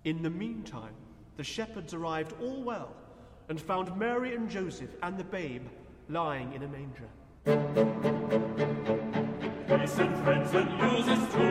In the meantime, the shepherds arrived all well and found Mary and Joseph and the babe lying in a manger. We send friends and news is true.